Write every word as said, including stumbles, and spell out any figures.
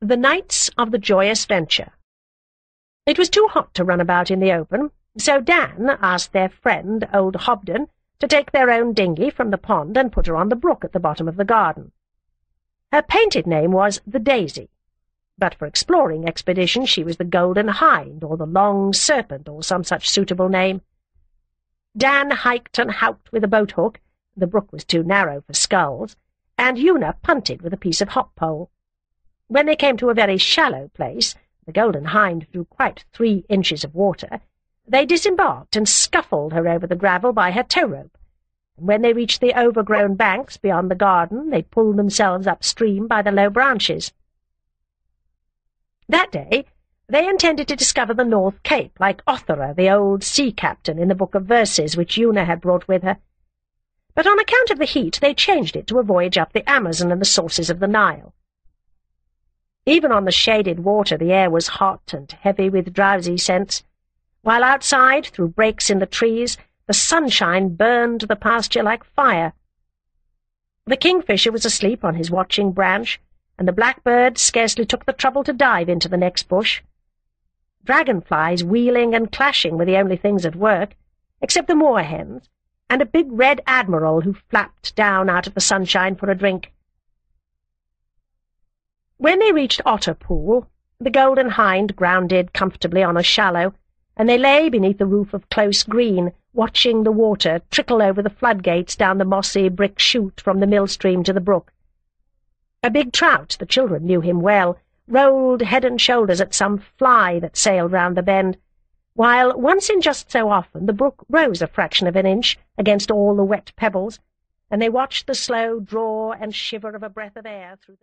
The Knights of the Joyous Venture. It was too hot to run about in the open, so Dan asked their friend, old Hobden, to take their own dinghy from the pond and put her on the brook at the bottom of the garden. Her painted name was the Daisy, but for exploring expeditions she was the Golden Hind, or the Long Serpent, or some such suitable name. Dan hiked and howked with a boat-hook, the brook was too narrow for sculls, and Una punted with a piece of hop-pole. When they came to a very shallow place, the Golden Hind drew quite three inches of water, they disembarked and scuffled her over the gravel by her tow-rope, and when they reached the overgrown banks beyond the garden, they pulled themselves upstream by the low branches. That day they intended to discover the North Cape, like Othera, the old sea captain in the book of verses which Una had brought with her. But on account of the heat they changed it to a voyage up the Amazon and the sources of the Nile. Even on the shaded water the air was hot and heavy with drowsy scents, while outside, through breaks in the trees, the sunshine burned the pasture like fire. The kingfisher was asleep on his watching branch, and the blackbird scarcely took the trouble to dive into the next bush. Dragonflies wheeling and clashing were the only things at work, except the moorhens, and a big red admiral who flapped down out of the sunshine for a drink. When they reached Otterpool, the Golden Hind grounded comfortably on a shallow, and they lay beneath the roof of close green, watching the water trickle over the floodgates down the mossy brick chute from the mill-stream to the brook. A big trout, the children knew him well, rolled head and shoulders at some fly that sailed round the bend, while once in just so often the brook rose a fraction of an inch against all the wet pebbles, and they watched the slow draw and shiver of a breath of air through the